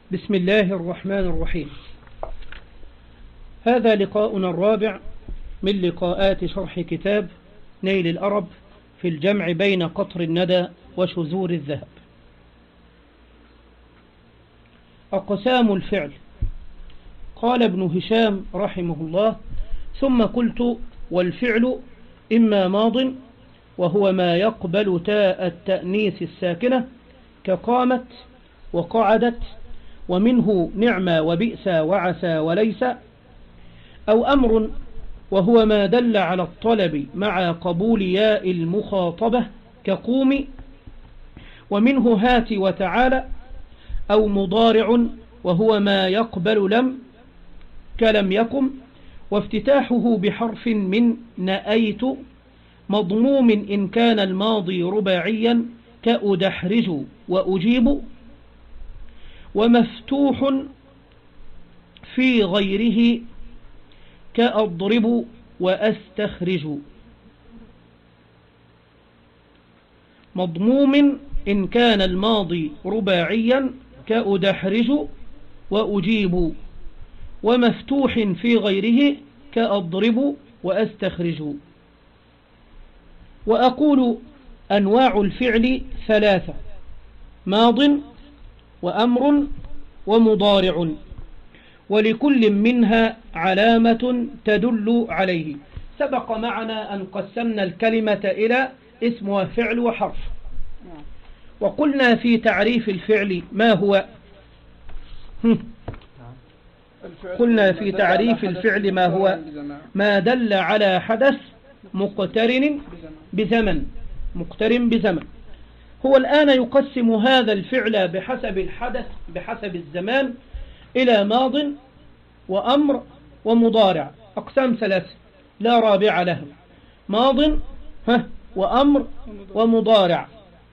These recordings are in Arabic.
بسم الله الرحمن الرحيم. هذا لقاؤنا الرابع من لقاءات شرح كتاب نيل الأرب في الجمع بين قطر الندى وشذور الذهب. أقسام الفعل. قال ابن هشام رحمه الله: ثم قلت: والفعل إما ماض وهو ما يقبل تاء التأنيث الساكنة كقامت وقعدت، ومنه نعمى وبئس وعسى وليس، أو أمر وهو ما دل على الطلب مع قبول ياء المخاطبة كقوم، ومنه هات وتعالى، أو مضارع وهو ما يقبل لم كلم يقم، وافتتاحه بحرف من نأيت، مضموم إن كان الماضي رباعيا كأدحرج وأجيب، ومفتوح في غيره كأضرب وأستخرج. مضموم إن كان الماضي رباعيا كأدحرج وأجيب، ومفتوح في غيره كأضرب وأستخرج. وأقول: أنواع الفعل ثلاثة: ماض وأمر ومضارع، ولكل منها علامة تدل عليه. سبق معنا أن قسمنا الكلمة إلى اسم وفعل وحرف، وقلنا في تعريف الفعل ما هو؟ قلنا في تعريف الفعل ما هو؟ ما دل على حدث مقترن بزمن. مقترن بزمن. هو الآن يقسم هذا الفعل بحسب الحدث بحسب الزمان إلى ماض وأمر ومضارع، أقسام ثلاثة لا رابع لها: ماض وأمر ومضارع.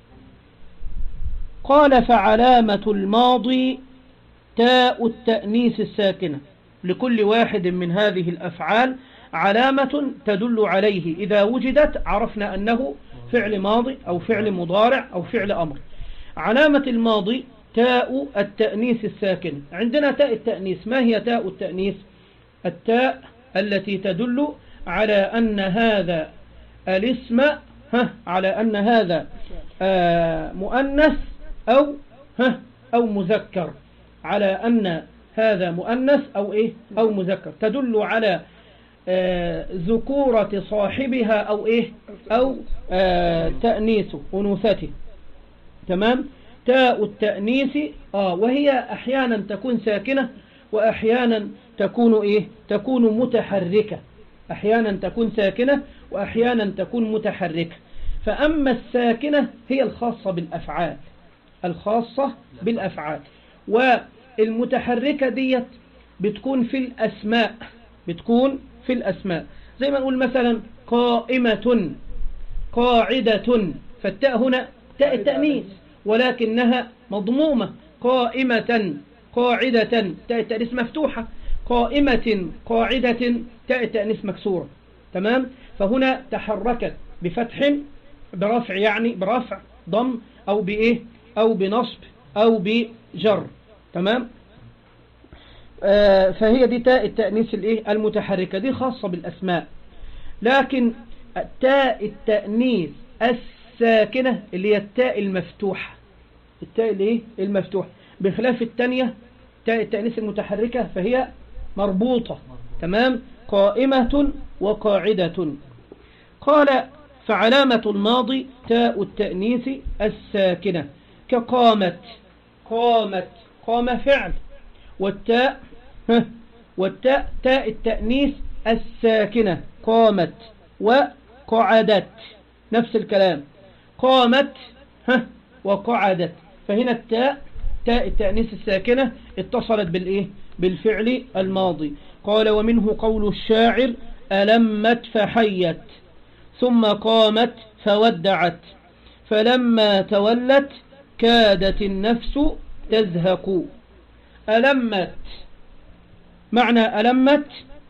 قال: فعلامة الماضي تاء التأنيث الساكنة. لكل واحد من هذه الأفعال علامة تدل عليه، إذا وجدت عرفنا أنه فعل ماضي أو فعل مضارع أو فعل أمر. علامة الماضي تاء التأنيث الساكنة. عندنا تاء التأنيث. ما هي تاء التأنيث؟ التاء التي تدل على أن هذا الاسم على أن هذا مؤنث أو مذكر، على أن هذا مؤنث أو مذكر، تدل على ذكورة صاحبها أو تأنيثه أنوثته. تمام. تاء التأنيث وهي أحيانا تكون ساكنة وأحيانا تكون متحركة. أحيانا تكون ساكنة وأحيانا تكون متحركة. فأما الساكنة هي الخاصة بالأفعال، الخاصة بالأفعال، والمتحركة ديت بتكون في الأسماء، بتكون في الأسماء. زي ما نقول مثلا قائمة، قاعدة، فالتاء هنا تاء التأنيث ولكنها مضمومة. قائمة قاعدة تاء التأنيث مفتوحة. قائمة قاعدة تاء التأنيث مكسورة. تمام. فهنا تحركت بفتح، برفع يعني برفع ضم، أو بنصب أو بجر. تمام. فهي دي تاء التأنيث المتحركة، دي خاصة بالأسماء. لكن تاء التأنيث الساكنة اللي هي التاء المفتوحة، التاء المفتوحة، بخلاف الثانية تاء التأنيث المتحركة فهي مربوطة. تمام. قائمة وقاعدة. قال: فعلامة الماضي تاء التأنيث الساكنة كقامت. قامت، قام فعل، والتاء تاء التأنيث الساكنة قامت. وقعدت نفس الكلام، قامت وقعدت. فهنا تاء التأنيث الساكنة اتصلت بالفعل الماضي. قال: ومنه قول الشاعر: ألمت فحيت، ثم قامت فودعت، فلما تولت كادت النفس تزهق. ألمت، معنى ألمت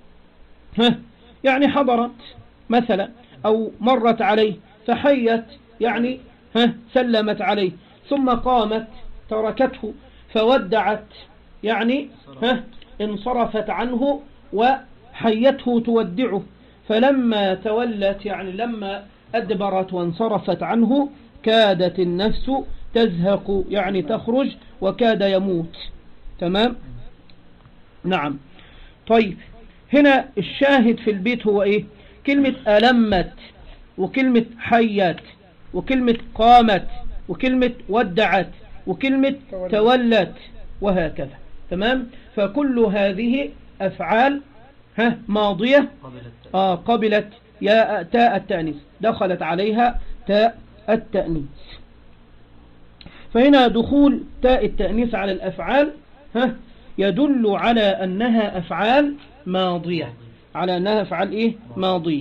يعني حضرت مثلا أو مرت عليه. فحيت يعني سلمت عليه. ثم قامت تركته. فودعت يعني انصرفت عنه وحيته تودعه، فلما تولت يعني لما أدبرت وانصرفت عنه كادت النفس تزهق يعني تخرج وكاد يموت. تمام. نعم. طيب هنا الشاهد في البيت هو ايه؟ كلمة ألمت وكلمة حيت وكلمة قامت وكلمة ودعت وكلمة تولت وهكذا. تمام. فكل هذه أفعال ماضية قبلت يا تاء التأنيث، دخلت عليها تاء التأنيث. فهنا دخول تاء التأنيث على الأفعال يدل على أنها أفعال ماضية، على أنها أفعال إيه؟ ماضية.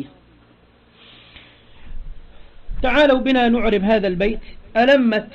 تعالوا بنا نعرب هذا البيت. ألمت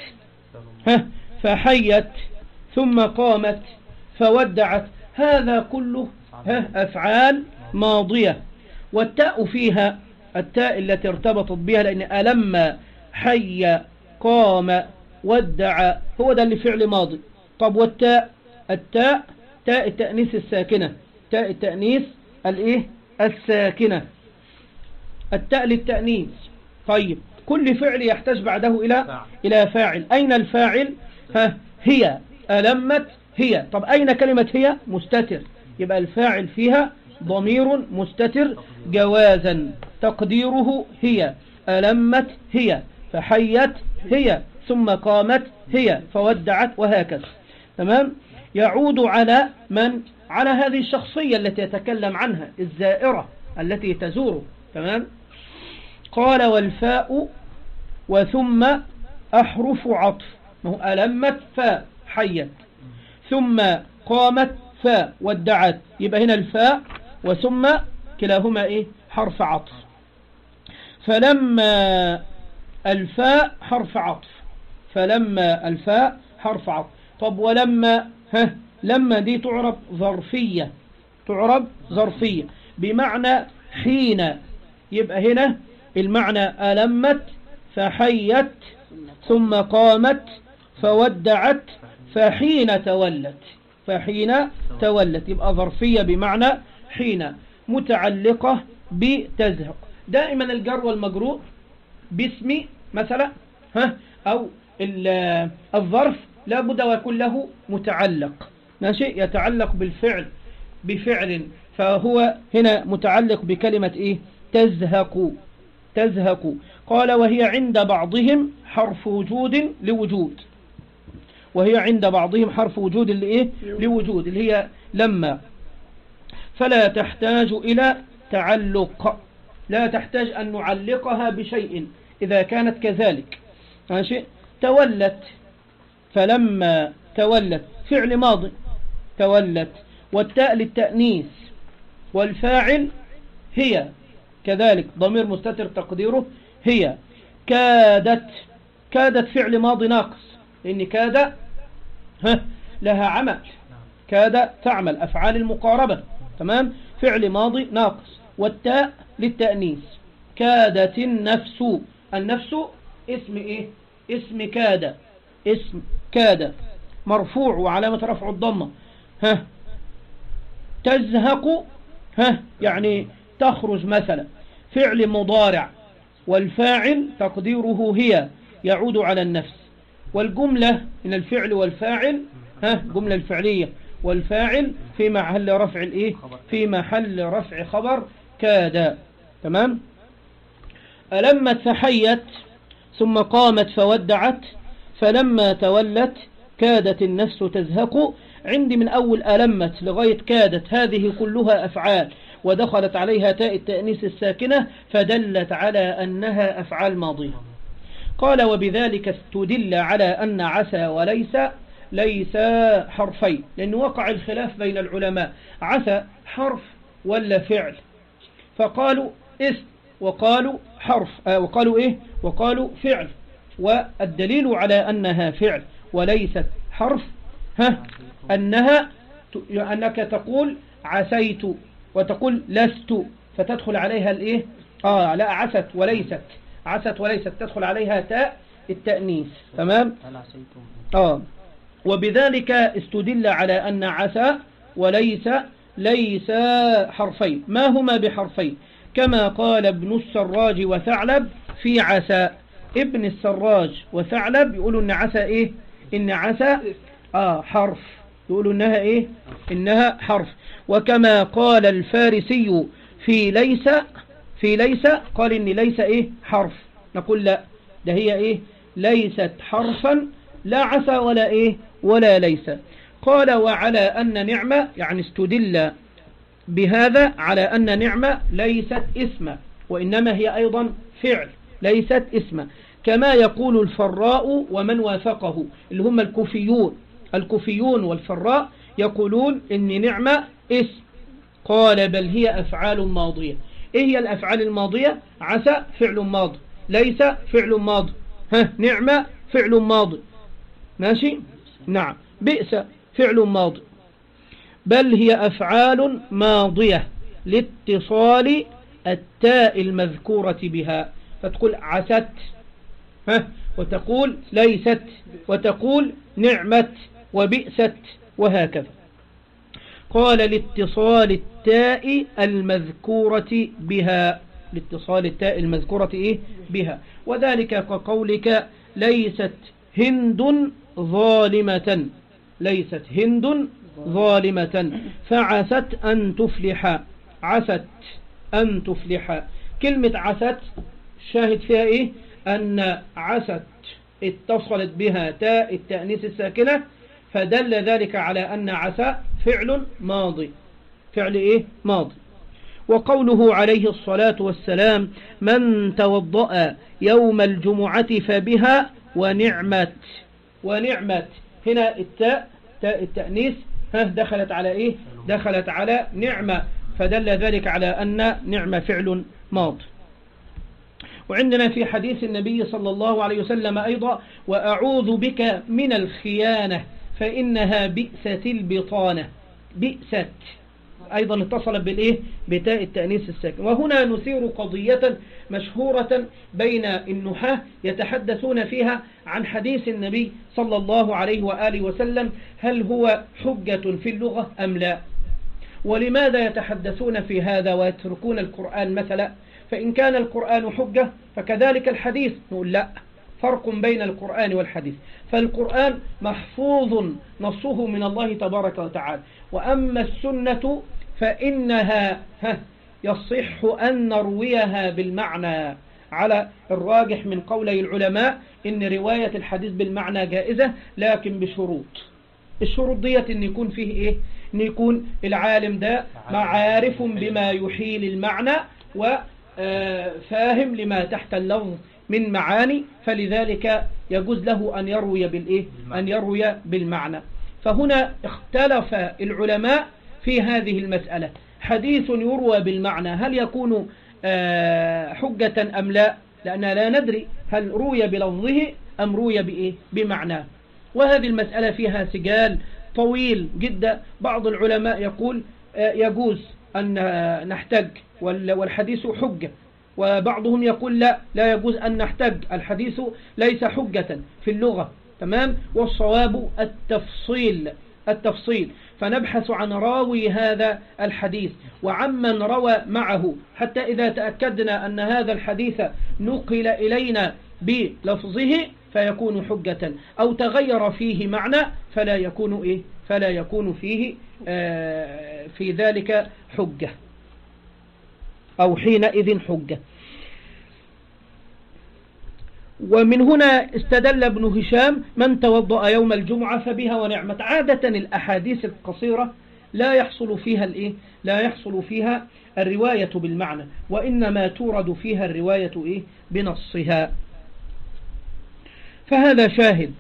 فحيت ثم قامت فودعت، هذا كله أفعال ماضية، والتاء فيها التاء التي ارتبطت بها، لأن ألم حي قام ودع هو ده اللي فعل ماضي. طب والتاء؟ التاء تاء التأنيث الساكنة، تاء التأنيث الايه؟ الساكنة، التاء للتأنيث. طيب كل فعل يحتاج بعده إلى فاعل. أين الفاعل؟ هي ألمت هي. طب أين كلمة هي؟ مستتر، يبقى الفاعل فيها ضمير مستتر جوازا تقديره هي. ألمت هي فحيت هي ثم قامت هي فودعت وهكذا. تمام. يعود على من؟ على هذه الشخصية التي يتكلم عنها، الزائرة التي تزوره. تمام. قال والفاء وثم أحرف عطف، ما هو ألمت فاء حيت ثم قامت فاء ودعت، يبقى هنا الفاء وثم كلاهما إيه؟ حرف عطف. فلما الفاء حرف عطف، فلما الفاء حرف عطف. طب ولما لما دي تعرب ظرفية، تعرب ظرفية بمعنى حين، يبقى هنا المعنى ألمت فحيت ثم قامت فودعت فحين تولت، فحين تولت، يبقى ظرفية بمعنى حين متعلقة بتزهق. دائما الجر والمجرور باسم مثلا أو الظرف لابد ويكون له متعلق، ماشي، يتعلق بالفعل بفعل، فهو هنا متعلق بكلمة إيه؟ تزهق، تزهق. قال وهي عند بعضهم حرف وجود لوجود، وهي عند بعضهم حرف وجود لإيه؟ لوجود، اللي هي لما، فلا تحتاج إلى تعلق، لا تحتاج أن نعلقها بشيء إذا كانت كذلك، ماشي. تولت، فلما تولت فعل ماضي تولت، والتاء للتأنيث، والفاعل هي كذلك ضمير مستتر تقديره هي. كادت، كادت فعل ماضي ناقص، لأن كاد لها عمل، كاد تعمل أفعال المقاربة. تمام. فعل ماضي ناقص، والتاء للتأنيث. كادت النفس، النفس اسم إيه؟ اسم كاد، اسم كاد مرفوع وعلامة رفع الضمة. تزهق يعني تخرج مثلا، فعل مضارع، والفاعل تقديره هي يعود على النفس، والجملة من الفعل والفاعل جملة الفعلية، والفاعل في محل رفع الايه؟ في محل رفع خبر كاد. تمام. ألمت فحيت ثم قامت فودعت فلما تولت كادت النفس تزهق. عندي من أول ألمت لغاية كادت هذه كلها أفعال، ودخلت عليها تاء التأنيث الساكنة فدلت على أنها أفعال ماضية. قال وبذلك استدل على أن عسى وليس ليس حرفين، لأنه وقع الخلاف بين العلماء، عسى حرف ولا فعل؟ فقالوا اسم وقالوا حرف، وقالوا إيه؟ وقالوا فعل، والدليل على أنها فعل وليست حرف أنك تقول عسيت وتقول لست، فتدخل عليها الإيه؟ لا، عست وليست، عست وليست تدخل عليها تاء التأنيث. تمام. وبذلك استدل على أن عسى ليس حرفين. ما هما بحرفين؟ كما قال ابن السراج وثعلب في عسى. ابن السراج وثعلب يقولوا إن عسى إيه؟ إن عسى حرف، يقولوا إنها إيه؟ إنها حرف. وكما قال الفارسي في ليس قال إن ليس إيه؟ حرف. نقول لا، ده هي إيه؟ ليست حرفا، لا عسى ولا إيه؟ ولا ليس. قال وعلى أن نعمة، يعني استدل بهذا على أن نعمة ليست اسما، وإنما هي أيضا فعل، ليست اسما، كما يقول الفراء ومن وافقه اللي هم الكوفيون والفراء يقولون إن نعمة اسم. قال بل هي أفعال ماضية. إيه هي الأفعال الماضية؟ عسى فعل ماضي، ليس فعل ماضي، نعمة فعل ماضي، ماشي؟ نعم. بئس فعل ماضي. بل هي أفعال ماضية لاتصال التاء المذكورة بها، فتقول عست وتقول ليست وتقول نعمت وبئست وهكذا. قال لاتصال التاء المذكورة بها، لاتصال التاء المذكورة إيه؟ بها. وذلك كقولك ليست هند ظالمة، ليست هند ظالمة فعست أن تفلح، عست أن تفلح. كلمة عست شاهد فيها إيه؟ أن عست اتصلت بها تاء التأنيث الساكنة، فدل ذلك على أن عسى فعل ماضي، فعل إيه؟ ماضي. وقوله عليه الصلاة والسلام من توضأ يوم الجمعة فبها ونعمت. ونعمت هنا التاء، تاء التأنيث دخلت على إيه؟ دخلت على نعمة، فدل ذلك على أن نعمة فعل ماضي. وعندنا في حديث النبي صلى الله عليه وسلم أيضا وأعوذ بك من الخيانة فإنها بئست البطانة. بئست أيضا اتصلت بالإيه؟ بتاء التأنيث الساكن. وهنا نثير قضية مشهورة بين النحاة يتحدثون فيها عن حديث النبي صلى الله عليه وآله وسلم، هل هو حجة في اللغة أم لا؟ ولماذا يتحدثون في هذا ويتركون القرآن مثلا؟ فإن كان القرآن حجة فكذلك الحديث، نقول لا، فرق بين القرآن والحديث. فالقرآن محفوظ نصه من الله تبارك وتعالى، وأما السنة فإنها يصح أن نرويها بالمعنى على الراجح من قولي العلماء، إن رواية الحديث بالمعنى جائزة لكن بشروط. الشروط ديت إن يكون فيه إيه؟ إن يكون العالم ده معارف بما يحيل المعنى وفاهم لما تحت اللفظ من معاني، فلذلك يجوز له أن يروي بالإيه؟ أن يروي بالمعنى. فهنا اختلف العلماء في هذه المسألة، حديث يروى بالمعنى هل يكون حجة أم لا؟ لأننا لا ندري هل روي بلفظه أم روي بإيه؟ بمعنى. وهذه المسألة فيها سجال طويل جدا. بعض العلماء يقول يجوز أن نحتج والحديث حجة، وبعضهم يقول لا يجوز أن نحتج، الحديث ليس حجة في اللغة. تمام. والصواب التفصيل، فنبحث عن راوي هذا الحديث وعمن روى معه، حتى إذا تأكدنا أن هذا الحديث نقل إلينا بلفظه فيكون حجة، أو تغير فيه معنى فلا يكون إيه؟ فلا يكون فيه في ذلك حجة، أو حينئذ حجة. ومن هنا استدل ابن هشام من توضأ يوم الجمعة فبها ونعمت. عادة الأحاديث القصيرة لا يحصل فيها الإيه؟ لا يحصل فيها الرواية بالمعنى، وإنما تورد فيها الرواية إيه؟ بنصها. فهذا شاهد.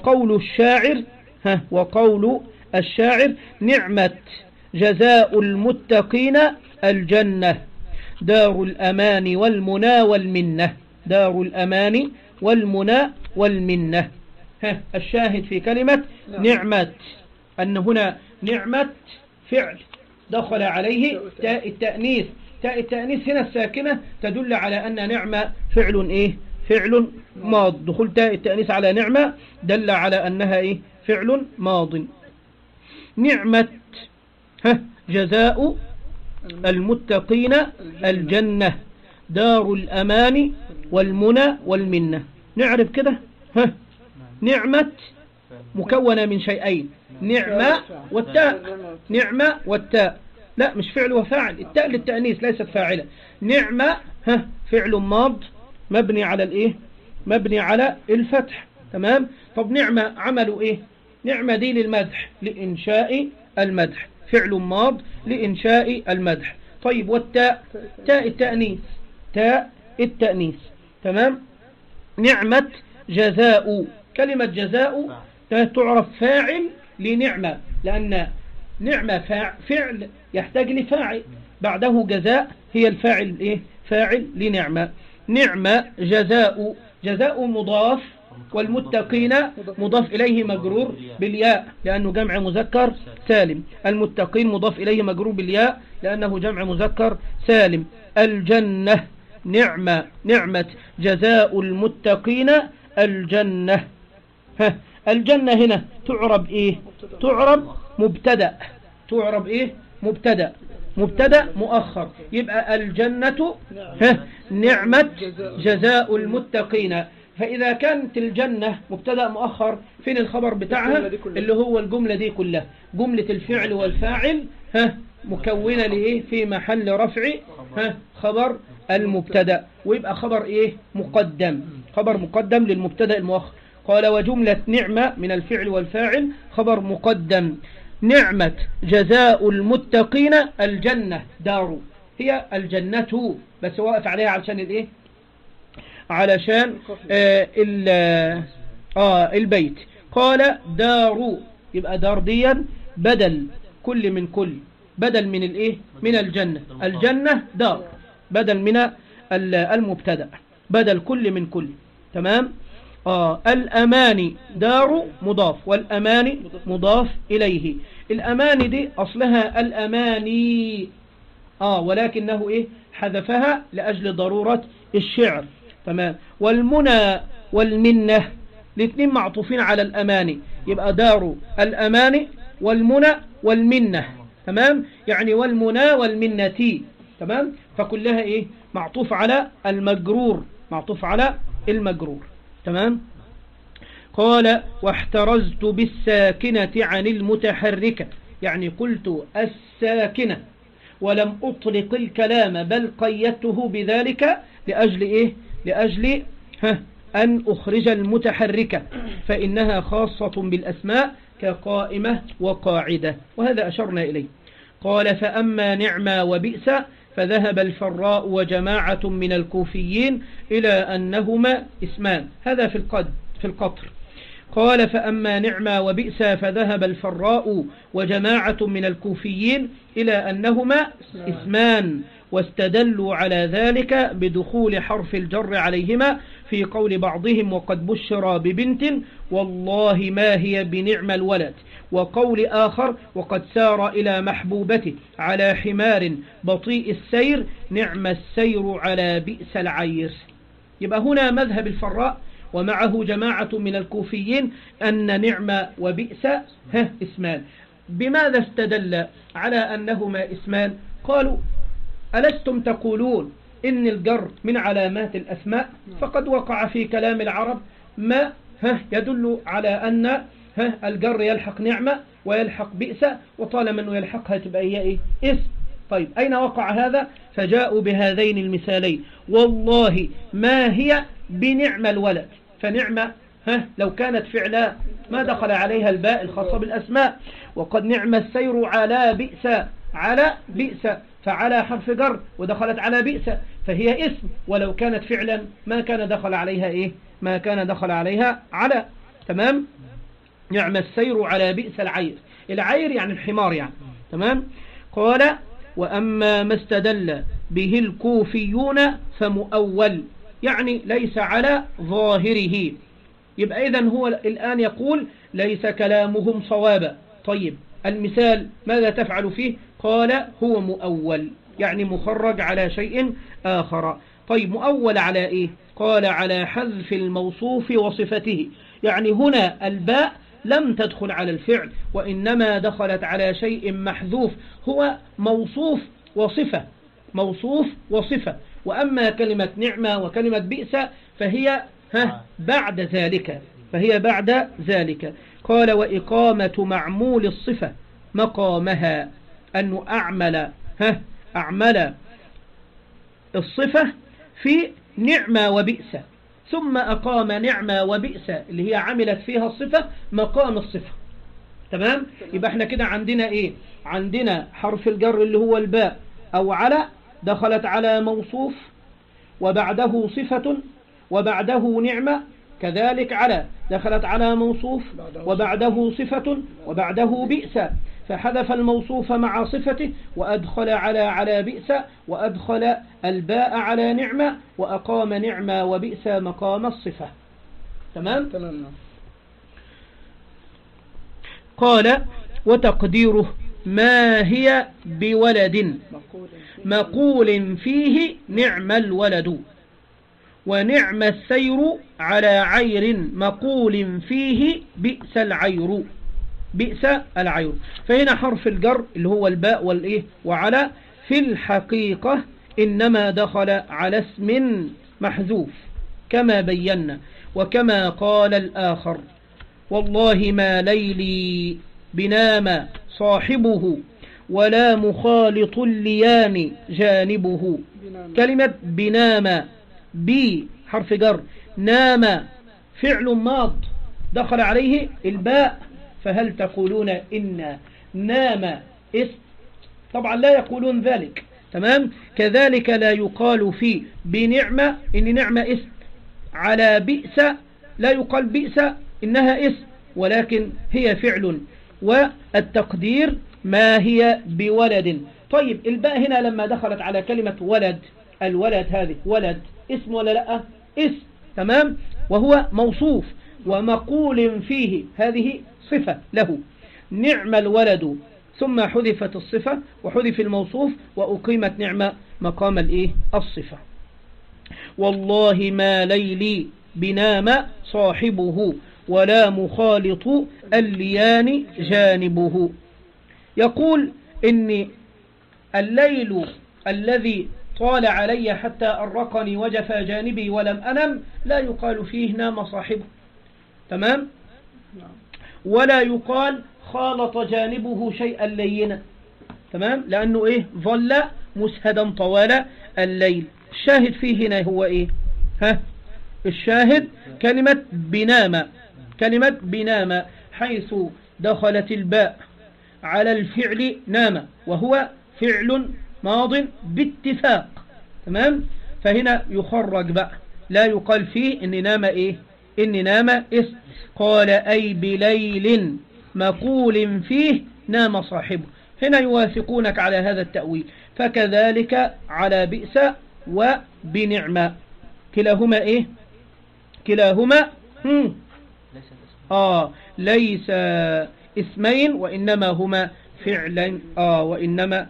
وقول الشاعر نعمت جزاء المتقين الجنة دار الأمان والمنى والمنة، دار الأمان والمنى والمنة. الشاهد في كلمة نعمت أن هنا نعمت فعل دخل عليه تاء التأنيث. تاء التأنيث هنا الساكنة تدل على أن نعمة فعل إيه؟ فعل ماض. دخول تاء التأنيث على نعمة دل على أنها إيه؟ فعل ماض. نعمة جزاء المتقين الجنة دار الأمان والمنى والمنة. نعرف كده. نعمة مكونة من شيئين، نعمة والتاء. نعمة والتاء، لا مش فعل وفاعل، التاء للتأنيث ليست فاعلة. نعمة فعل ماض مبني على الايه؟ مبني على الفتح. تمام. طب نعمة عملوا ايه؟ نعمة دي للمدح، لإنشاء المدح، فعل ماض لإنشاء المدح. طيب والتاء؟ تاء التأنيث، تاء التأنيث. تمام. نعمة جزاء، كلمة جزاء تعرف فاعل لنعمة، لأن نعمة فعل يحتاج لفاعل، بعده جزاء هي الفاعل إيه؟ فاعل لنعمة. نعمة جزاء، جزاء مضاف، والمتقين مضاف إليه مجرور بالياء لأنه جمع مذكر سالم. المتقين مضاف إليه مجرور بالياء لأنه جمع مذكر سالم. الجنة نعمة جزاء المتقين الجنة. الجنة هنا تعرب إيه؟ تعرب مبتدأ. تعرب إيه؟ مبتدأ مؤخر. يبقى الجنة نعمة جزاء المتقين. فإذا كانت الجنة مبتدأ مؤخر، فين الخبر بتاعها؟ اللي هو الجملة دي كلها، جملة الفعل والفاعل مكونة لإيه؟ في محل رفع خبر المبتدأ، ويبقى خبر إيه؟ مقدم، خبر مقدم للمبتدأ المؤخر. قال وجملة نعمة من الفعل والفاعل خبر مقدم. نعمة جزاء المتقين الجنة دار، هي الجنة بس واقف عليها علشان الايه؟ علشان البيت. قال دار، يبقى دار ديا بدل كل من كل، بدل من الايه؟ من الجنة. الجنة دار بدل من المبتدأ، بدل كل من كل. تمام. الأمان دار مضاف، والأمان مضاف إليه. الأمان دي أصلها الأماني، ولكنه إيه؟ حذفها لأجل ضرورة الشعر. تمام. والمنى والمنة الاثنين معطوفين على الأماني، يبقى دار الأمان والمنى والمنة. تمام. يعني والمنى والمنة. تمام. فكلها إيه؟ معطوف على المجرور، معطوف على المجرور. تمام. قال واحترزت بالساكنة عن المتحركة، يعني قلت الساكنة ولم أطلق الكلام بل قيدته بذلك لأجل إيه؟ لأجل أن أخرج المتحركة، فإنها خاصة بالأسماء كقائمة وقاعدة، وهذا أشرنا إليه. قال فأما نعمة وبئس فذهب الفراء وجماعة من الكوفيين إلى أنهما اسمان، هذا في القطر. قال فأما نعمة وبئس فذهب الفراء وجماعة من الكوفيين إلى أنهما اسمان، واستدلوا على ذلك بدخول حرف الجر عليهما في قول بعضهم وقد بشر ببنت والله ما هي بنعم الولد، وقول آخر وقد سار إلى محبوبته على حمار بطيء السير نعم السير على بئس العير. يبقى هنا مذهب الفراء ومعه جماعة من الكوفيين أن نعم وبئس اسمان. بماذا استدل على أنهما اسمان؟ قالوا ألستم تقولون إن الجر من علامات الأسماء؟ فقد وقع في كلام العرب ما يدل على أن الجر يلحق نعمة ويلحق بئس، وطالما أنه يلحقها تبقى هي إيه؟ اسم. طيب أين وقع هذا؟ فجاءوا بهذين المثالين والله ما هي بنعم الولد. فنعمة لو كانت فعلا ما دخل عليها الباء الخاصة بالأسماء، وقد نعم السير على بئس، على بئس فعلى حرف جر ودخلت على بئس فهي اسم، ولو كانت فعلا ما كان دخل عليها إيه؟ ما كان دخل عليها على. تمام. نعم السير على بئس العير، العير يعني الحمار يعني. تمام. قال وأما ما استدل به الكوفيون فمؤول، يعني ليس على ظاهره. يبقى إذن هو الآن يقول ليس كلامهم صوابا. طيب المثال ماذا تفعل فيه؟ قال هو مؤول، يعني مخرج على شيء آخر. طيب مؤول على إيه؟ قال على حذف الموصوف وصفته، يعني هنا الباء لم تدخل على الفعل وإنما دخلت على شيء محذوف هو موصوف وصفة، موصوف وصفة. وأما كلمة نعمة وكلمة بئس فهي بعد ذلك، فهي بعد ذلك. قال وإقامة معمول الصفة مقامها، أنه أعمل الصفة في نعمة وبئس، ثم أقام نعمة وبئس اللي هي عملت فيها الصفة مقام الصفة. تمام؟ يبقى احنا كده عندنا ايه؟ عندنا حرف الجر اللي هو الباء أو على، دخلت على موصوف وبعده صفة وبعده نعمة، كذلك على دخلت على موصوف وبعده صفة وبعده بئس، فحذف الموصوف مع صفته وأدخل على بئس، وأدخل الباء على نعمة، وأقام نعمة وبئس مقام الصفة. تمام؟ قال وتقديره ما هي بولد مقول فيه نعم الولد، ونعم السير على عير مقول فيه بئس العير، بئس العير. فهنا حرف الجر اللي هو الباء والإيه وعلى في الحقيقة إنما دخل على اسم محذوف كما بينا، وكما قال الآخر والله ما ليلي بنام صاحبه ولا مخالط الليان جانبه. كلمة بنام بي حرف جر، نام فعل ماض دخل عليه الباء، فهل تقولون إن نام اسم؟ طبعا لا يقولون ذلك. تمام؟ كذلك لا يقال في بنعمة إن نعمة اسم، على بئس لا يقال بئس إنها اسم، ولكن هي فعل. والتقدير ما هي بولد. طيب الباء هنا لما دخلت على كلمة ولد، الولد هذه ولد اسم ولا لا؟ اسم. تمام؟ وهو موصوف ومقول فيه، هذه صفة له، نعم الولد، ثم حذفت الصفة وحذف الموصوف وأقيمت نعمة مقام الإيه؟ الصفة. والله ما ليلي بنام صاحبه ولا مخالط الليان جانبه. يقول إن الليل الذي طال علي حتى أرقني وجفى جانبي ولم أنم لا يقال فيه نام صاحبه. تمام؟ ولا يقال خالط جانبه شيئا لينا. تمام؟ لأنه إيه؟ ظل مسهدا طوال الليل. الشاهد فيه هنا هو إيه؟ الشاهد كلمة بنام، كلمة بنام حيث دخلت الباء على الفعل نام، وهو فعل ماض باتفاق. تمام؟ فهنا يخرج بقى، لا يقال فيه إن نام إيه؟ إن نام اسم. قال أي بليل مقول فيه نام صاحبه. هنا يوافقونك على هذا التأويل. فكذلك على بئس وبنعمة، كلاهما إيه؟ كلاهما ليس اسمين وإنما هما فعلا وإنما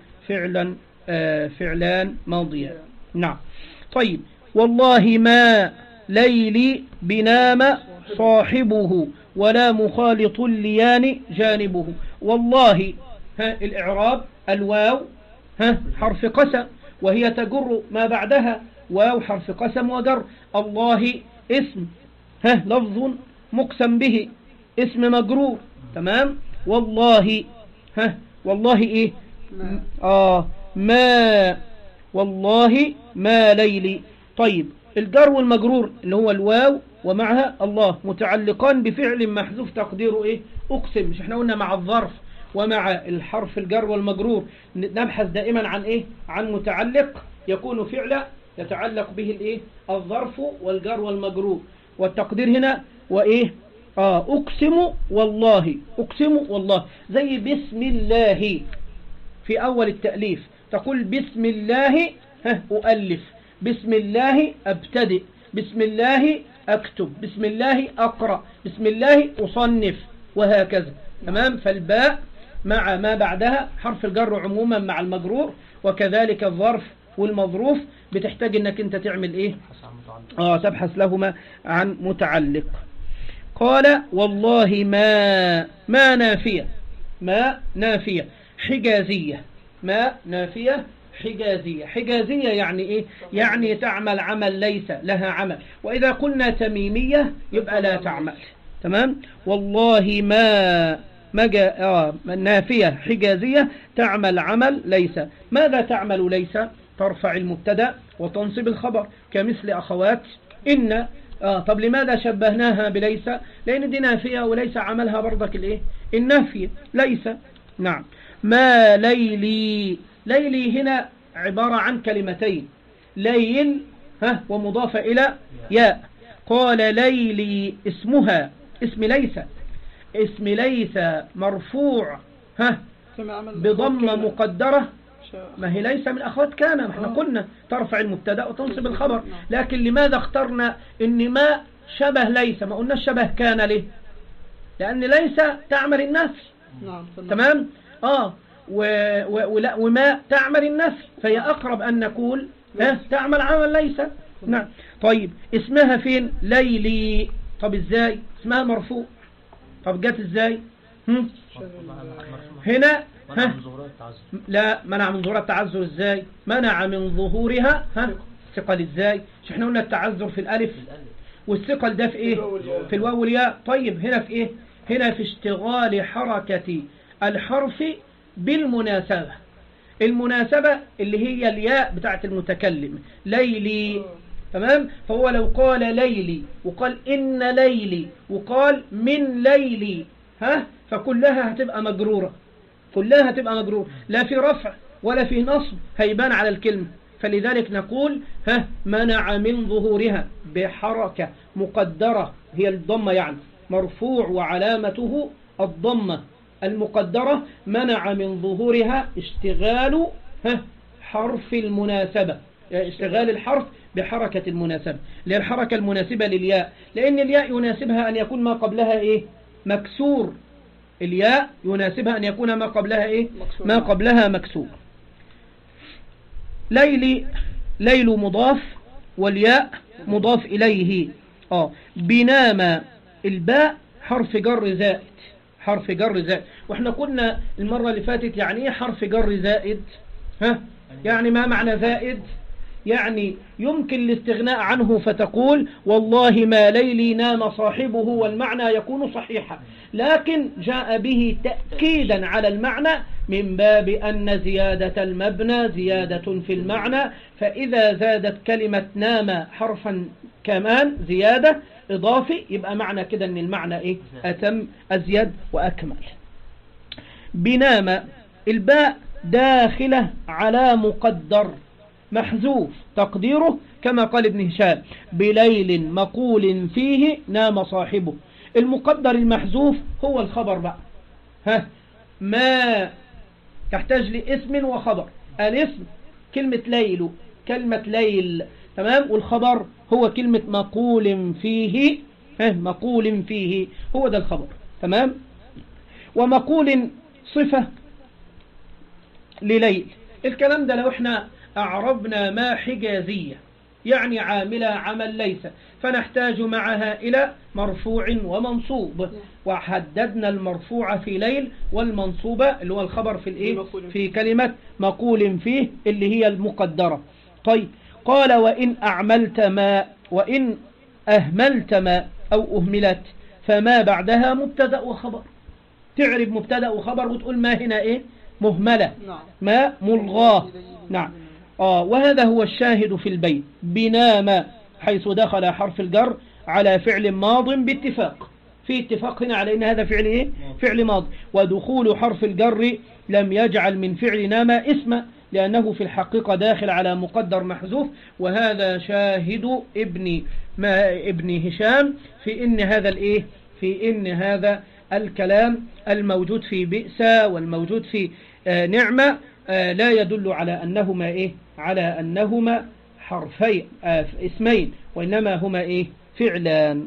فعلان ماضيان. نعم. طيب والله ما ليلي بنام صاحبه ولا مخالط الليان جانبه. والله الإعراب الواو حرف قسم، وهي تجر ما بعدها، واو حرف قسم وجر. الله اسم لفظ مقسم به، اسم مجرور. تمام؟ والله والله إيه؟ ما والله ما ليلي. طيب الجر والمجرور اللي هو الواو ومعها الله متعلقان بفعل محذوف تقديره إيه؟ أقسم. مش احنا قلنا مع الظرف ومع الحرف الجر والمجرور نبحث دائما عن إيه؟ عن متعلق يكون فعلا يتعلق به الإيه؟ الظرف والجر والمجرور. والتقدير هنا وإيه؟ أقسم والله، أقسم والله، زي بسم الله في أول التأليف تقول بسم الله أؤلف، بسم الله أبتدئ، بسم الله أكتب، بسم الله أقرأ، بسم الله أصنف، وهكذا. تمام؟ فالباء مع ما بعدها حرف الجر عموما مع المجرور، وكذلك الظرف والمظروف بتحتاج انك انت تعمل ايه؟ تبحث لهما عن متعلق. قال والله ما نافية، ما نافية حجازية، ما نافية حجازية. حجازية يعني ايه؟ يعني تعمل عمل ليس لها عمل، واذا قلنا تميمية يبقى لا تعمل. تمام. والله ما جاء نافية حجازية تعمل عمل ليس. ماذا تعمل ليس؟ ترفع المبتدا وتنصب الخبر كمثل أخوات إن. طب لماذا شبهناها بليس؟ لأن دي نافية وليس عملها برضك الايه؟ النافية ليس. نعم. ما ليلي، ليلي هنا عبارة عن كلمتين، ليل ومضافة إلى ياء. قال ليلي اسمها، اسم ليس، اسم ليس مرفوع بضمة مقدرة. ما هي ليس من أخوات كان، ما احنا قلنا ترفع المبتدا وتنصب الخبر. لكن لماذا اخترنا ان ما شبه ليس؟ ما قلنا شبه كان ليه؟ لأن ليس تعمل النفي. تمام. وما تعمل النفي، فهي أقرب أن نقول تعمل عمل ليس. نعم. طيب اسمها فين؟ ليلي. طب ازاي اسمها مرفوع؟ طب جت ازاي؟ هنا لا، منع من ظهورها التعذر. ازاي منع من ظهورها؟ ثقل. ازاي؟ مش احنا قلنا التعذر في الالف والثقل ده في ايه؟ في الواو والياء. طيب هنا في ايه؟ هنا في اشتغال حركة الحرف بالمناسبة. المناسبة اللي هي الياء بتاعت المتكلم ليلي. تمام. فهو لو قال ليلي وقال إن ليلي وقال من ليلي فكلها هتبقى مجرورة، كلها هتبقى مجرورة، لا في رفع ولا في نصب، هيبان على الكلمة. فلذلك نقول منع من ظهورها بحركة مقدرة هي الضمة، يعني مرفوع وعلامته الضمة المقدرة. منع من ظهورها اشتغال حرف المناسبة، اشتغال الحرف بحركة المناسبة، اللي هي الحركة المناسبة للياء، لأن الياء يناسبها أن يكون ما قبلها إيه؟ مكسور. الياء يناسبها أن يكون ما قبلها إيه؟ ما قبلها مكسور. ليلي، ليل مضاف والياء مضاف إليه. بنام، الباء حرف جر زائد، حرف جر زائد. واحنا قلنا المرة اللي فاتت يعني ايه حرف جر زائد؟ يعني ما معنى زائد؟ يعني يمكن الاستغناء عنه فتقول والله ما ليلي نام صاحبه، والمعنى يكون صحيحا، لكن جاء به تأكيدا على المعنى من باب أن زيادة المبنى زيادة في المعنى. فإذا زادت كلمة نام حرفا كمان زيادة إضافي، يبقى معنى كده أن المعنى إيه؟ أتم أزيد وأكمل. بنام، الباء داخلة على مقدر محذوف تقديره كما قال ابن هشام بليل مقول فيه نام صاحبه. المقدر المحذوف هو الخبر بقى. ما تحتاج لاسم وخبر. الاسم كلمة ليل، كلمة ليل. تمام. والخبر هو كلمة مقول فيه، مقول فيه هو ده الخبر. تمام. ومقول صفة لليل. الكلام ده لو احنا أعربنا ما حجازية يعني عاملة عمل ليس، فنحتاج معها إلى مرفوع ومنصوب، وحددنا المرفوع في ليل والمنصوبة اللي هو الخبر في الإيه؟ في كلمة مقول فيه اللي هي المقدرة. طيب قال وإن أعملت ما، وإن أهملت ما أو أهملت، فما بعدها مبتدأ وخبر. تعرب مبتدأ وخبر وتقول ما هنا إيه؟ مهملة، ما ملغاه. نعم. وهذا هو الشاهد في البيت. بنام حيث دخل حرف الجر على فعل ماض باتفاق، في اتفاق هنا على ان هذا فعل ايه؟ فعل ماض. ودخول حرف الجر لم يجعل من فعل نام اسما، لانه في الحقيقة داخل على مقدر محذوف. وهذا شاهد ابن هشام في ان هذا الايه؟ في ان هذا الكلام الموجود في بئس والموجود في نعمة لا يدل على أنهما إيه؟ على أنهما حرفين اسمين، وإنما هما إيه؟ فعلان.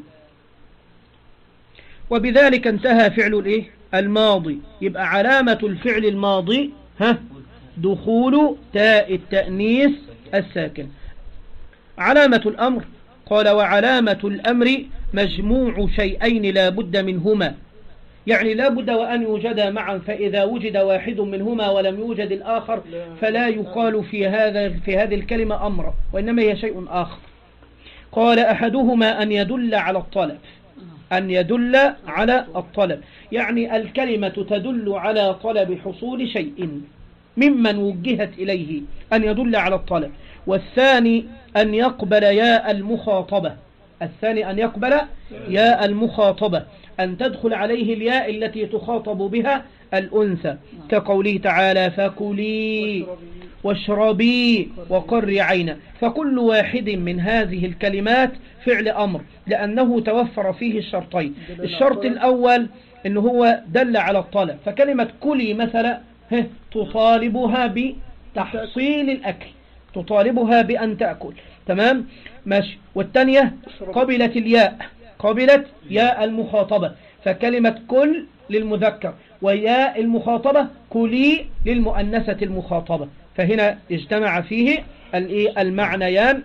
وبذلك انتهى فعل الإيه؟ الماضي. يبقى علامة الفعل الماضي دخول تاء التأنيث الساكن. علامة الأمر قال وعلامة الأمر مجموع شيئين لا بد منهما، يعني لا بد وأن يوجدا معا، فإذا وجد واحد منهما ولم يوجد الآخر فلا يقال في هذه الكلمة أمر، وإنما هي شيء آخر. قال أحدهما أن يدل على الطلب، أن يدل على الطلب، يعني الكلمة تدل على طلب حصول شيء ممن وجهت إليه، أن يدل على الطلب. والثاني أن يقبل ياء المخاطبة، الثاني أن يقبل ياء المخاطبة، أن تدخل عليه الياء التي تخاطب بها الأنثى، كقوله تعالى فكلي واشربي وقري عينا. فكل واحد من هذه الكلمات فعل أمر، لأنه توفر فيه الشرطين. الشرط الأول أنه هو دل على الطلب، فكلمة كلي مثلا تطالبها بتحصيل الأكل، تطالبها بأن تأكل، تمام ماشي. والثانية قبلت الياء، قبلت ياء المخاطبة، فكلمة كل للمذكر وياء المخاطبة كلي للمؤنثة المخاطبة، فهنا اجتمع فيه المعنيان،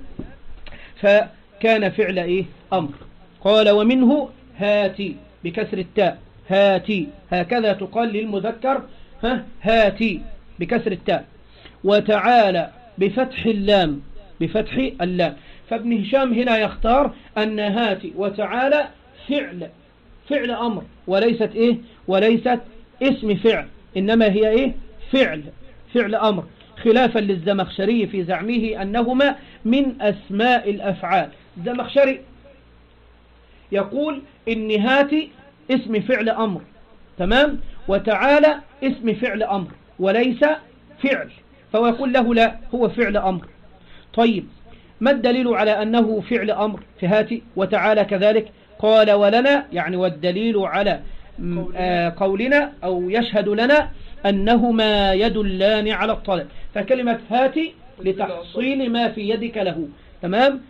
فكان فعل أمر. قال ومنه هاتي بكسر التاء، هاتي هكذا تقال للمذكر، هاتي بكسر التاء. وتعالى بفتح اللام، بفتح اللام. فابن هشام هنا يختار أن هاتي وتعالى فعل أمر، وليست وليست اسم فعل، إنما هي فعل أمر، خلافا للزمخشري في زعمه أنهما من أسماء الأفعال. الزمخشري يقول إن هاتي اسم فعل أمر، تمام، وتعالى اسم فعل أمر وليس فعل، فهو يقول له لا، هو فعل أمر. طيب ما الدليل على أنه فعل أمر في هاتي وتعالى كذلك؟ قال ولنا، يعني والدليل على قولنا أو يشهد لنا أنهما يدلان على الطلب، فكلمة هاتي لتحصيل ما في يدك له، تمام،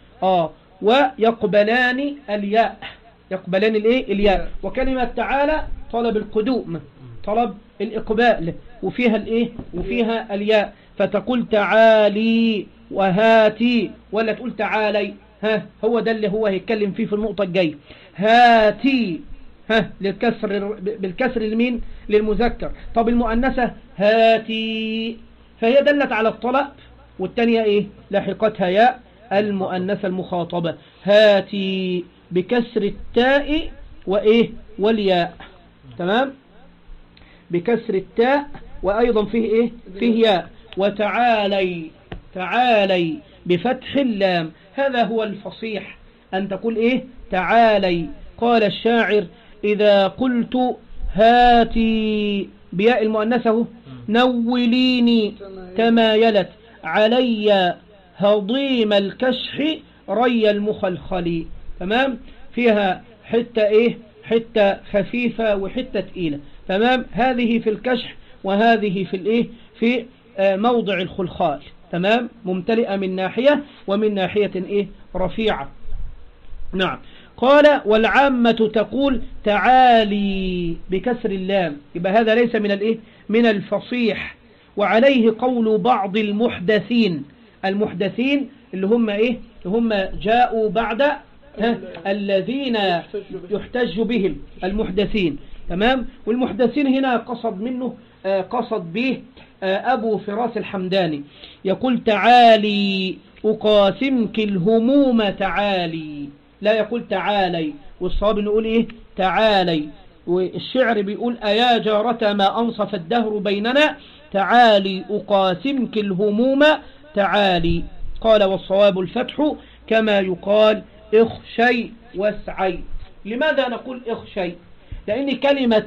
ويقبلان الياء، يقبلان الياء. وكلمة تعالى طلب القدوم، طلب الإقبال، وفيها وفيها الياء، فتقول تعالي وهاتي، ولا تقول تعالي، هو ده اللي هو هيتكلم فيه في النقطة الجاية. هاتي للكسر، بالكسر لمين؟ للمذكر. طب المؤنثة هاتي، فهي دلت على الطلب، والتانية لاحقتها ياء المؤنثة المخاطبة، هاتي بكسر التاء والياء، تمام، بكسر التاء، وأيضا فيه فيه ياء. وتعالي، تعالي بفتح اللام. هذا هو الفصيح، أن تقول تعالي. قال الشاعر إذا قلت هاتي بياء المؤنثة نوليني تمايلت علي هضيم الكشح ري المخلخل، تمام، فيها حتة حتة خفيفة وحتة تقيلة، تمام، هذه في الكشح وهذه في في موضع الخلخال، تمام، ممتلئة من ناحية ومن ناحية رفيعة. نعم. قال والعامة تقول تعالي بكسر اللام، يبقى هذا ليس من الفصيح. وعليه قول بعض المحدثين، المحدثين اللي هم اللي هم جاءوا بعد الذين يحتج بهم، المحدثين، تمام. والمحدثين هنا قصد به أبو فراس الحمداني، يقول تعالي أقاسمك الهموم تعالي، لا يقول تعالي. والصواب نقول تعالي. والشعر بيقول أيا جارة ما أنصف الدهر بيننا تعالي أقاسمك الهموم تعالي. قال والصواب الفتح كما يقال اخشي واسعي. لماذا نقول اخشي؟ لأن كلمة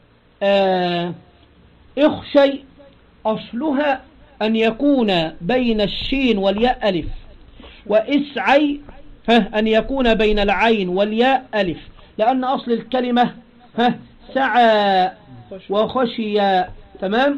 اخشي أصلها أن يكون بين الشين والياء ألف، واسعي أن يكون بين العين والياء ألف، لأن أصل الكلمة سعى وخشي، تمام.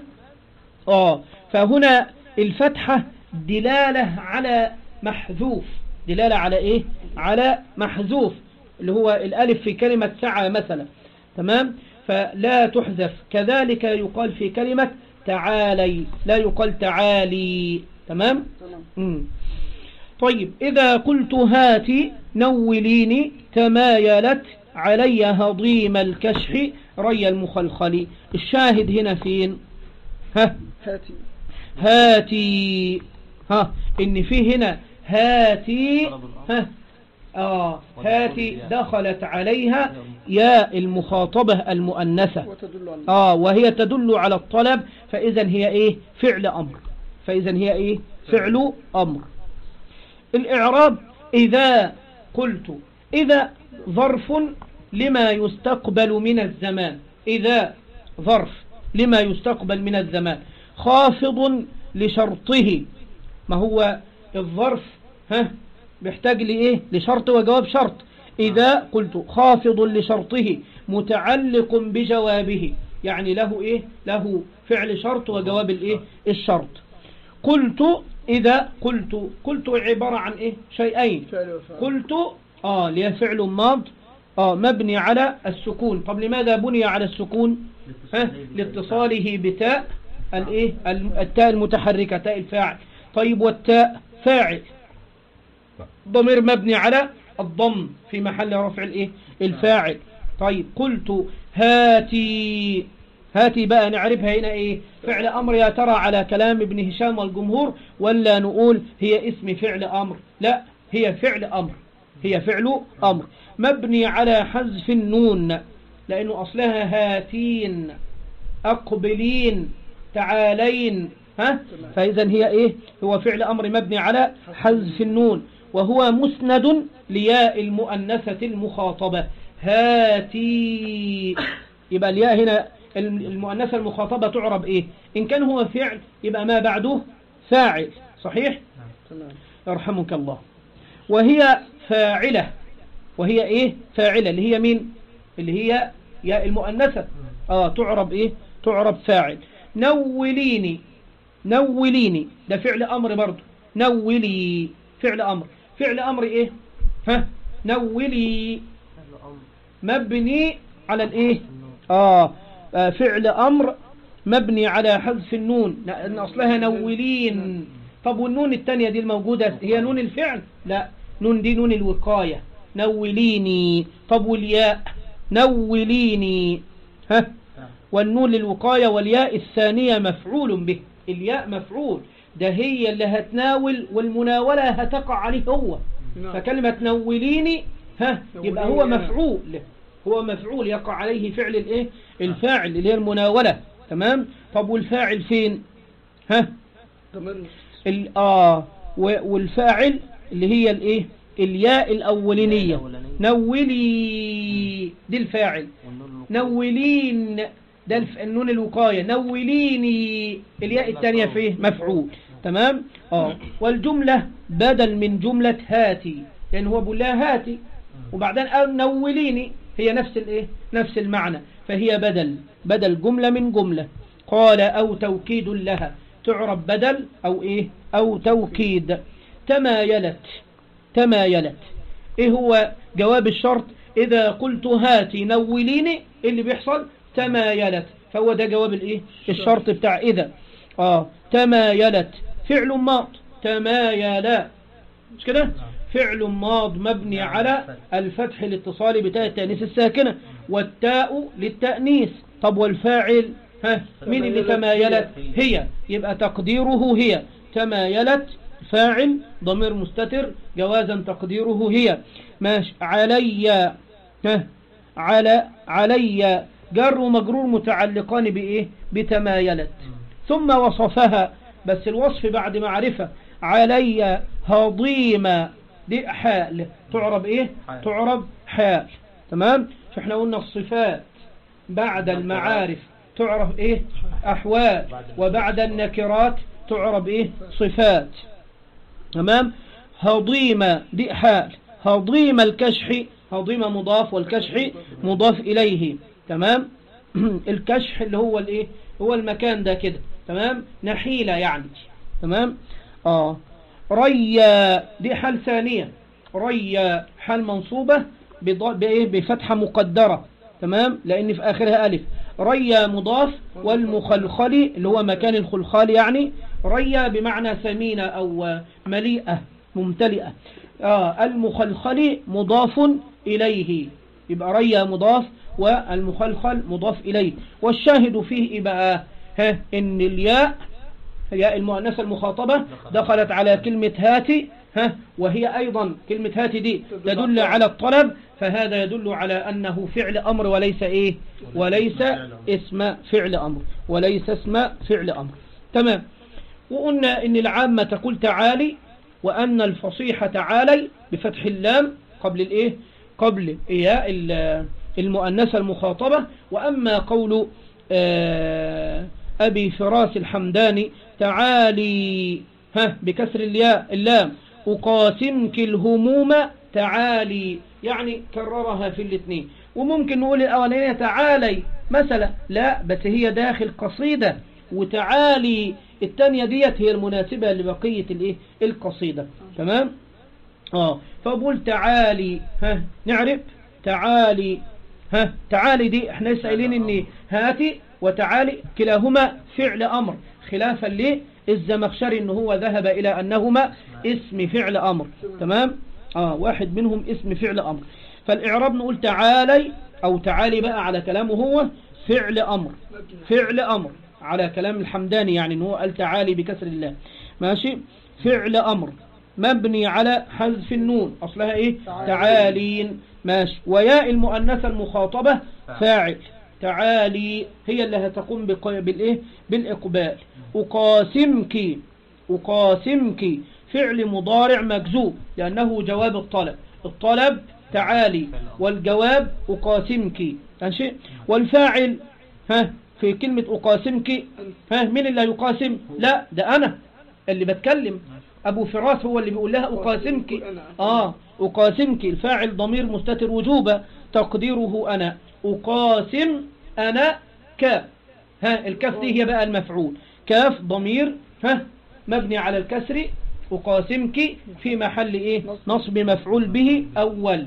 فهنا الفتحة دلالة على محذوف، دلالة على على محذوف، اللي هو الألف في كلمة سعى مثلا، تمام، فلا تحذف. كذلك يقال في كلمة تعالي، لا يقال تعالي، تمام. طيب إذا قلت هاتي نوليني تمايلت علي هضيم الكشح ري المخلخل. الشاهد هنا فين؟ هاتي إن فيه هنا هاتي هاتي دخلت عليها ياء المخاطبة المؤنثة وهي تدل على الطلب، فإذا هي إيه؟ فعل أمر. فعل أمر. الإعراب إذا قلت، إذا ظرف لما يستقبل من الزمان، إذا ظرف لما يستقبل من الزمان، خافض لشرطه. ما هو الظرف بيحتاج لإيه؟ لشرط وجواب شرط. إذا قلت خافض لشرطه متعلق بجوابه، يعني له إيه؟ له فعل شرط وجواب الإيه؟ الشرط. قلت إذا قلت عبارة عن إيه؟ شيئين. قلت ليه فعل ماض مبني على السكون. طب لماذا بني على السكون؟ لاتصاله بتاء الإيه؟ التاء المتحركة، تاء الفاعل. طيب والتاء فاعل، ضمير مبني على الضم في محل رفع الإيه؟ الفاعل. طيب قلت هاتي بقى نعرفها هنا إيه؟ فعل أمر يا ترى على كلام ابن هشام والجمهور، ولا نقول هي اسم فعل أمر؟ لا، هي فعل أمر مبني على حذف النون، لأنه أصلها هاتين، أقبلين، تعالين، فإذا هي إيه؟ هو فعل أمر مبني على حذف النون، وهو مسند لياء المؤنثة المخاطبة هاتي. يبقى الياء هنا المؤنثة المخاطبة تعرب إيه؟ إن كان هو فعل يبقى ما بعده فاعل، صحيح؟ يرحمك الله. وهي فاعلة، وهي إيه؟ فاعلة، اللي هي مين؟ اللي هي ياء المؤنثة تعرب إيه؟ تعرب فاعل. نوليني ده فعل أمر برضو. نولي فعل أمر إيه؟ نولي مبني على الإيه؟ فعل أمر مبني على حذف النون، لأن أصلها نولين. طب والنون التانية دي الموجودة هي نون الفعل؟ لا، نون دي نون الوقاية، نوليني. طب والياء؟ نوليني والنون للوقاية، والياء الثانية مفعول به. الياء مفعول، ده هي اللي هتناول، والمناولة هتقع عليه هو. فكلمة نوليني يبقى هو مفعول يقع عليه فعل الايه؟ الفاعل اللي هي المناولة. تمام. طب والفاعل فين؟ والفاعل اللي هي الايه؟ الياء الأولينية. نولي دي الفاعل، نولين ده النون الوقاية. نوليني الياء الثانية فيه مفعول. تمام. والجملة بدل من جملة هاتي، لأن هو بقول لها هاتي وبعدين نوليني، هي نفس الايه؟ نفس المعنى، فهي بدل جملة من جملة. قال أو توكيد لها، تعرب بدل أو إيه؟ أو توكيد. تمايلت إيه هو جواب الشرط؟ إذا قلت هاتي نوليني، اللي بيحصل تمايلت، فهو ده جواب الإيه؟ الشرط بتاع إذا. تمايلت فعل ماض، تمايلا، مش كده؟ فعل ماض مبني على الفتح الاتصال بتاء التأنيث الساكنة، والتاء للتأنيث. طب والفاعل مين اللي تمايلت؟ هي، يبقى تقديره هي. تمايلت فاعل ضمير مستتر، جوازا تقديره هي. ماشي. علي جر ومجرور متعلقان بإيه؟ بتمايلت. ثم وصفها، بس الوصف بعد معرفة. علي هضيمة، دي حال، تعرب إيه؟ تعرب حال. تمام. فإحنا قلنا الصفات بعد المعارف تعرف إيه؟ أحوال، وبعد النكرات تعرب إيه؟ صفات. تمام. هضيمة دي حال. هضيم الكشح، هضيمة مضاف والكشح مضاف إليه. تمام. الكشح اللي هو الإيه؟ هو المكان ده كده. تمام. نحيلة يعني. تمام. ريا دي حال ثانية. ريا حال منصوبة بفتحة مقدرة. تمام. لأن في آخرها ألف. ريا مضاف، والمخلخل اللي هو مكان الخلخال يعني ريا بمعنى سمينة أو مليئة ممتلئة. المخلخل مضاف إليه، يبقى ريا مضاف والمخلخل مضاف إليه. والشاهد فيه بقى إن الياء المؤنثة المخاطبة دخلت على كلمة هاتي، وهي أيضا كلمة هاتي دي تدل على الطلب، فهذا يدل على أنه فعل أمر وليس إيه، وليس اسم فعل أمر، وليس اسم فعل أمر. تمام. وقلنا إن العامة تقول تعالي، وأن الفصيحة تعالي بفتح اللام قبل الإيه، قبل إياء المؤنثة المخاطبة. وأما قول أبي فراس الحمداني تعالي بكسر اللام أقاسمك الهموم تعالي، يعني كررها في الاثنين. وممكن نقول الأولانية تعالي مثلا، لا بس هي داخل قصيدة، وتعالي الثانية ديت هي المناسبة لبقية الايه القصيدة. تمام. فبقول تعالي، نعرف تعالي، تعالي دي احنا لسه قايلين ان هاتي وتعالي كلاهما فعل امر، خلافا للزمخشري ان هو ذهب الى انهما اسم فعل امر. تمام. واحد منهم اسم فعل امر. فالاعراب نقول تعالي او تعالي بقى على كلامه هو فعل امر، فعل امر على كلام الحمداني، يعني ان هو قال تعالي بكسر الله. ماشي. فعل امر مبني على حذف النون، اصلها ايه، تعالين. ماشي. وياء المؤنثة المخاطبة فاعل، تعالي هي اللي هتقوم بالايه، بالاقبال. اقاسمك، اقاسمك فعل مضارع مجزوم لانه جواب الطلب، الطلب تعالي والجواب اقاسمك. ماشي. والفاعل في كلمة أقاسمك، مين اللي يقاسم؟ لا ده أنا اللي بتكلم، أبو فراس هو اللي بيقول لها أقاسمك. أقاسمك الفاعل ضمير مستتر وجوبا تقديره أنا، أقاسم أنا ك، الكاف دي هي بقى المفعول، كاف ضمير مبني على الكسر، أقاسمك في محل إيه، نصب مفعول به أول.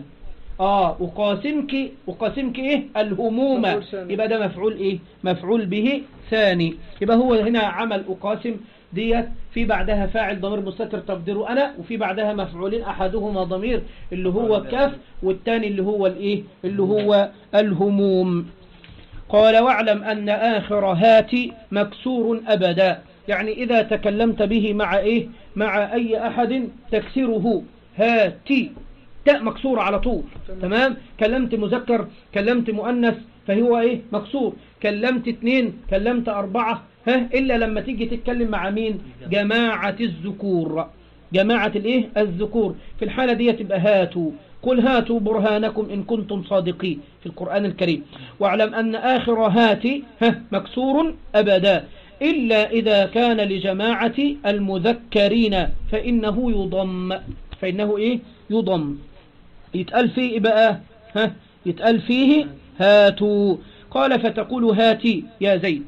أقاسمك، أقاسمك إيه، الهموم، يبقى ده مفعول إيه، مفعول به ثاني. يبقى هو هنا عمل أقاسم ديت في بعدها فاعل ضمير مستتر تقديره أنا، وفي بعدها مفعولين أحدهما ضمير اللي هو كاف، والثاني اللي هو الإيه، اللي هو الهموم. قال واعلم أن آخر هاتي مكسور أبدا، يعني إذا تكلمت به مع إيه، مع أي أحد تكسره هاتي، تاء مكسورة على طول. تمام. كلمت مذكر، كلمت مؤنث، فهو ايه، مكسور. كلمت 2، كلمت 4، إلا لما تيجي تتكلم مع مين، جماعة الذكور، جماعة الايه، الذكور. في الحالة دي تبقى هاتوا، قل هاتوا برهانكم إن كنتم صادقين في القرآن الكريم. واعلم أن آخر هاتي مكسور أبدا، إلا إذا كان لجماعة المذكرين فإنه يضم، فإنه إيه، يضم. يتقال فيه بقى، يتقال فيه هاتوا. قال فتقول هاتي يا زيد،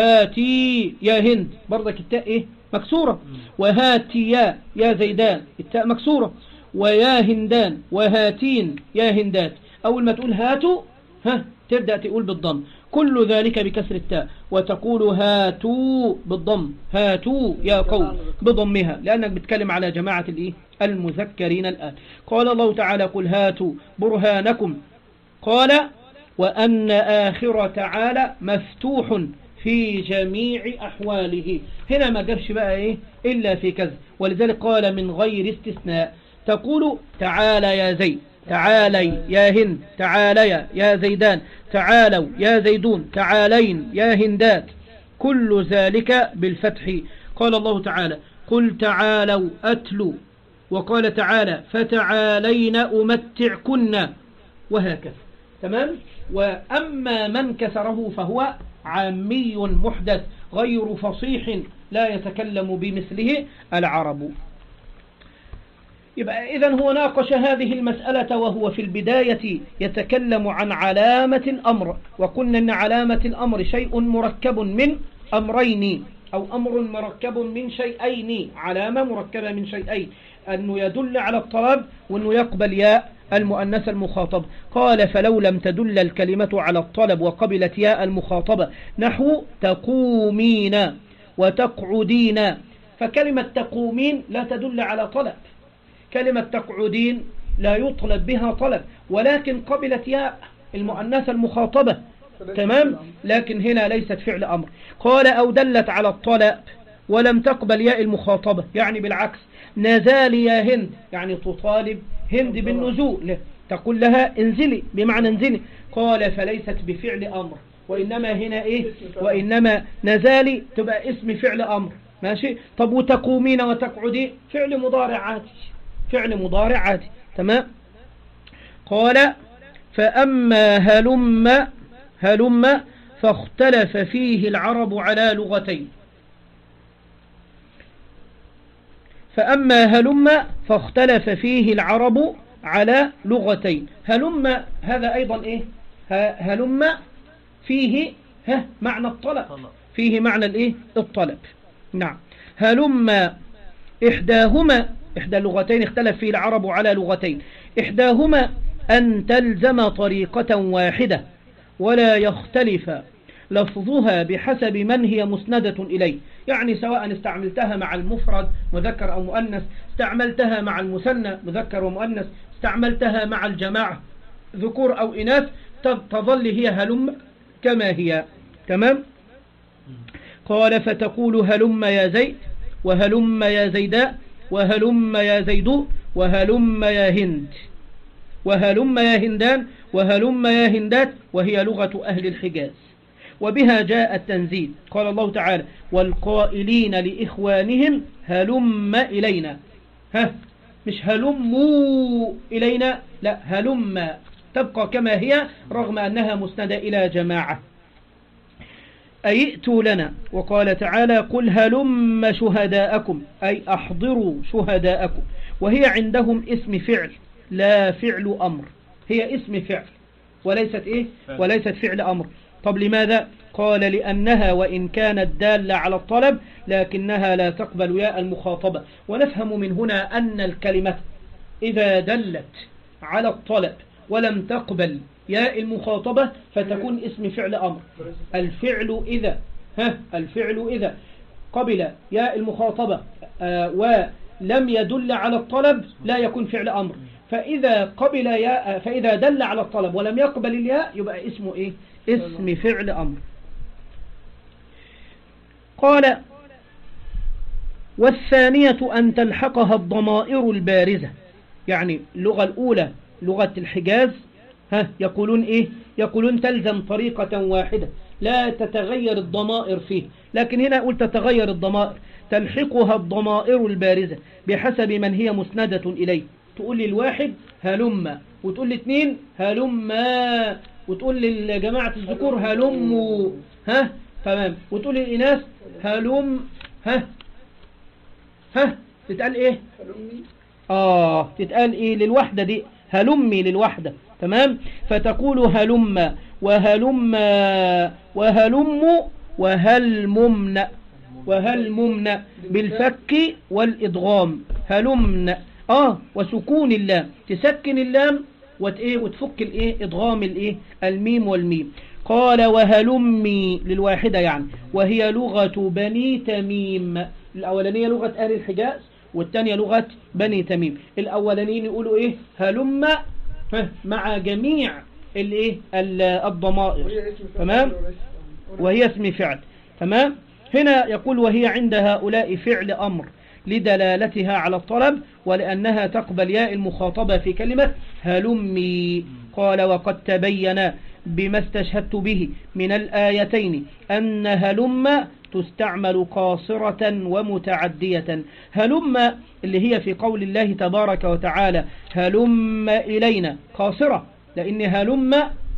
هاتي يا هند، برضك التاء إيه، مكسورة. وهاتي يا زيدان، التاء مكسورة. ويا هندان، وهاتين يا هندات. أول ما تقول هاتوا تبدأ تقول بالضم، كل ذلك بكسر التاء. وتقول هاتوا بالضم، هاتوا يا قوم بضمها، لأنك بتكلم على جماعة الإيه، المذكرين الآن. قال الله تعالى قل هاتوا برهانكم. قال وأن آخر تعالى مفتوح في جميع أحواله، هنا ما جابش بقى إيه إلا في كذا، ولذلك قال من غير استثناء. تقول تعالى يا زيد، تعالي يا هند، تعالي يا زيدان، تعالوا يا زيدون، تعالين يا هندات، كل ذلك بالفتح. قال الله تعالى قل تعالوا أتلوا، وقال تعالى فتعالين أمتعكن، وهكذا. تمام. وأما من كسره فهو عامي محدث غير فصيح لا يتكلم بمثله العرب. يبقى إذن هو ناقش هذه المسألة وهو في البداية يتكلم عن علامة الأمر، وقلنا أن علامة الأمر شيء مركب من أمرين، أو أمر مركب من شيئين، علامة مركبة من شيئين، أنه يدل على الطلب وأنه يقبل ياء المؤنث المخاطب. قال فلو لم تدل الكلمة على الطلب وقبلت ياء المخاطبة، نحو تقومين وتقعدين فكلمة تقومين لا تدل على طلب، كلمة تقعدين لا يطلب بها طلب، ولكن قبلت ياء المؤنثة المخاطبة، تمام، لكن هنا ليست فعل أمر. قال أو دلت على الطلب ولم تقبل ياء المخاطبة، يعني بالعكس، نزالي يا هند، يعني تطالب هند بالنزول، تقول لها انزلي بمعنى انزلي. قال فليست بفعل أمر، وإنما هنا إيه؟ وإنما نزالي تبقى اسم فعل أمر، ماشي. طب وتقومين وتقعدين فعل مضارع عادي، فعل مضارع عادي، تمام. قال فأما هلم فاختلف فيه العرب على لغتين. فأما هلم فاختلف فيه العرب على لغتين. هلم هذا أيضا إيه؟ هلم فيه معنى الطلب، فيه معنى الإيه؟ الطلب، نعم. هلم إحداهما، إحدى اللغتين اختلف فيه العرب على لغتين، إحداهما أن تلزم طريقة واحدة ولا يختلف لفظها بحسب من هي مسندة إليه، يعني سواء استعملتها مع المفرد مذكر أو مؤنث، استعملتها مع المثنى مذكر ومؤنث، استعملتها مع الجماعة ذكور أو إناث، تظل هي هلم كما هي، تمام. قال فتقول هلم يا زيد، وهلم يا زيداء، وهلم يا زيد، وهلم يا هند، وهلم يا هندان، وهلم يا هندات، وهي لغة أهل الحجاز، وبها جاء التنزيل. قال الله تعالى والقائلين لإخوانهم هلم إلينا، مش هلموا إلينا، لا، هلم تبقى كما هي رغم أنها مسندة إلى جماعة. أيئتوا لنا. وقال تعالى قل هلم شهداءكم، أي أحضروا شهداءكم، وهي عندهم اسم فعل لا فعل أمر، هي اسم فعل وليست إيه؟ وليست فعل أمر. طب لماذا؟ قال لأنها وإن كانت دالة على الطلب لكنها لا تقبل ياء المخاطبة. ونفهم من هنا أن الكلمة إذا دلت على الطلب ولم تقبل ياء المخاطبة فتكون اسم فعل أمر. الفعل إذا قبل ياء المخاطبة ولم يدل على الطلب لا يكون فعل أمر، فإذا دل على الطلب ولم يقبل الياء يبقى اسمه إيه؟ اسم فعل أمر. قال والثانية أن تلحقها الضمائر البارزة، يعني اللغة الأولى لغة الحجاز يقولون إيه؟ يقولون تلزم طريقة واحدة لا تتغير الضمائر فيه، لكن هنا أقول تتغير الضمائر، تلحقها الضمائر البارزة بحسب من هي مسندة إليه. تقول للواحد هلم، وتقول للاثنين هلما، وتقول لجماعة الذكور هلموا، تمام، وتقول للإناث هلم، تتقال إيه؟ تتقال إيه للوحدة دي؟ هلمي للوحدة، تمام. فتقول هلم وهلم وهلممن بالفك والإدغام، هلمن وسكون اللام، تسكن اللام وتفك إدغام الميم والميم. قال وهلمي للواحدة يعني، وهي لغة بني تميم، الأولانية لغة أهل الحجاز والثانية لغة بني تميم. الأولانيين يقولوا هلم مع جميع الضمائر، تمام، وهي اسم فعل، تمام. هنا يقول وهي عند هؤلاء فعل أمر لدلالتها على الطلب ولأنها تقبل ياء المخاطبة في كلمة هلمي. قال وقد تبين بما استشهدت به من الآيتين أن هلم تستعمل قاصرة ومتعدية. هلم اللي هي في قول الله تبارك وتعالى هلم إلينا قاصرة، لأن هلم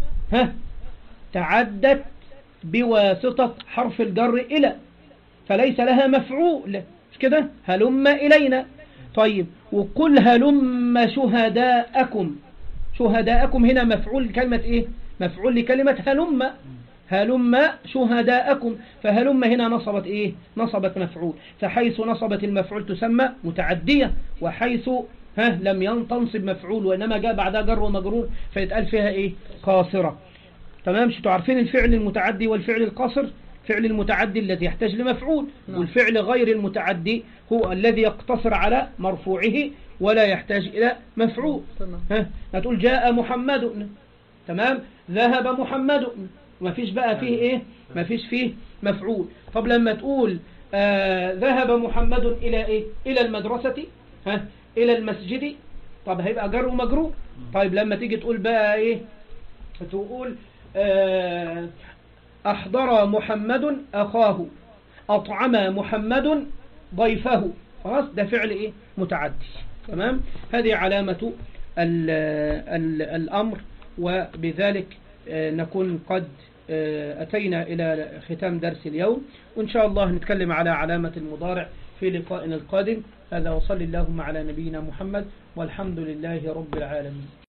تعدت بواسطة حرف الجر إلى، فليس لها مفعول، مش كده؟ هلم إلينا. طيب وقل هلم شهداءكم، شهداءكم هنا مفعول كلمة إيه؟ مفعول لكلمة هلم شهداءكم، فهلم هنا نصبت إيه؟ نصبت مفعول، فحيث نصبت المفعول تسمى متعدية، وحيث لم تنصب مفعول وإنما جاء بعدها جر ومجرور فيتقال فيها إيه؟ قاصرة، تمام. شو تعرفين الفعل المتعدي والفعل القاصر؟ فعل المتعدي الذي يحتاج لمفعول، نعم. والفعل غير المتعدي هو الذي يقتصر على مرفوعه ولا يحتاج إلى مفعول. تمام. هتقول جاء محمد، تمام، ذهب محمد، ما فيش بقى فيه إيه، ما فيش فيه مفعول. طب لما تقول ذهب محمد إلى إيه، إلى المدرسة، إلى المسجد، طب هيبقى جر ومجرور. طيب لما تيجي تقول بقى إيه، تقول أحضر محمد أخاه، أطعم محمد ضيفه، خلاص ده فعل إيه، متعدي. تمام. هذه علامة الأمر. وبذلك نكون قد أتينا إلى ختام درس اليوم، وإن شاء الله نتكلم على علامة المضارع في لقائنا القادم. هذا وصل اللهم على نبينا محمد، والحمد لله رب العالمين.